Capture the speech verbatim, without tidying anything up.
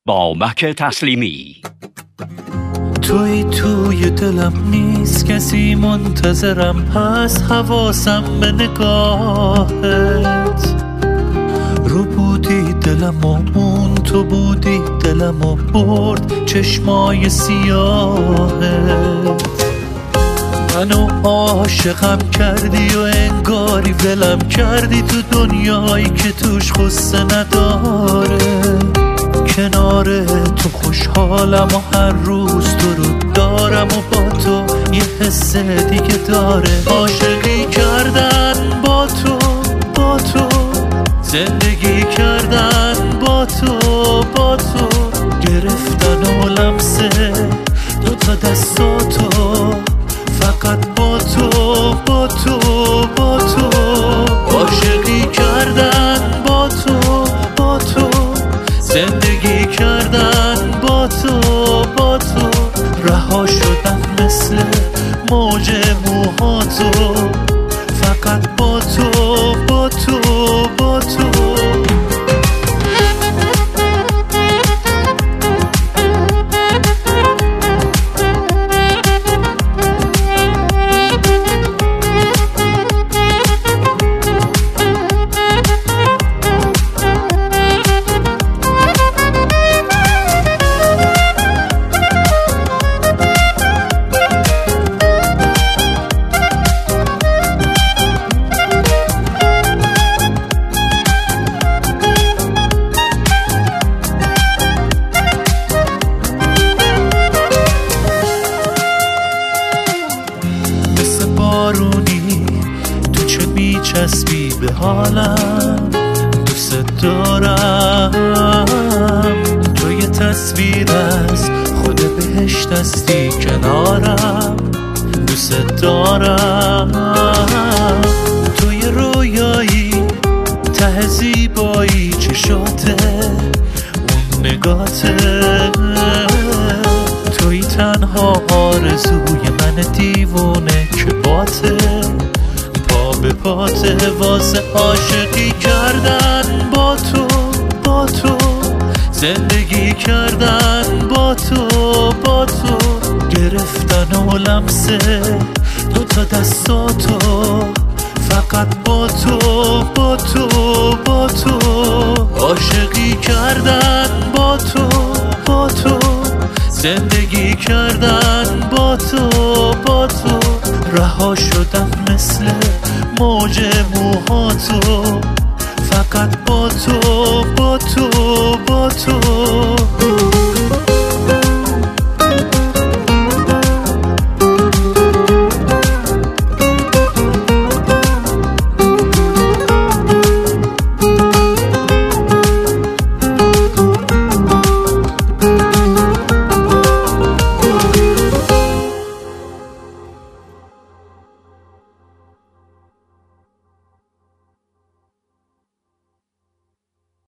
بابک تسلیمی. توی توی دلم نیست، کسی منتظرم هست، حواسم به نگاهت. رو بودی دلم و اون تو بودی دلم و برد چشمای سیاهت. منو عاشقم کردی و انگاری ولم کردی تو دنیایی که توش غصه نداره. کنار تو خوشحالم و هر روز تو رو دارم و با تو یه حس دیگه داره. عاشقی کردن با تو با تو، زندگی کردن با تو با تو، گرفتن و لمسه دو تا دستاتو، فقط با تو با تو با تو. عاشقی کردن با تو با تو، زندگی کردن با تو با تو، رها شدن مثل موج موهاتو، فقط با تو با تو با تو. بارونی تو چه میچسبی به حالم، دوست دارم. تو یه تصویر از خود بهشت هستی کنارم، دوست دارم. تو یه رویایی ته زیبایی چشاته اون نگاته. توی تنها آرزوی من دیوونه که باته، پا به پاته واسه عاشقی کردن با تو با تو، زندگی کردن با تو با تو، گرفتن و لمسه دو تا دستاتو، فقط با تو با تو با تو. عاشقی کردن با تو با تو، زندگی کردن با تو با تو، رها شدن مثل موج موهاتو، فقط با تو با تو